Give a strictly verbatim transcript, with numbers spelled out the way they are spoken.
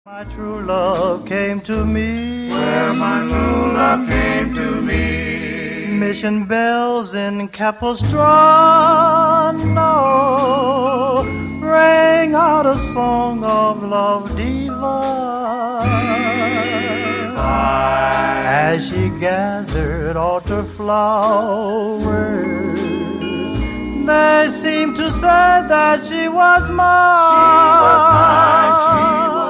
My true love came to me. Where my true love came to me. Mission bells in Capistrano rang out a song of love divine. As she gathered altar flowers, they seemed to say that she was mine. She was mine, she was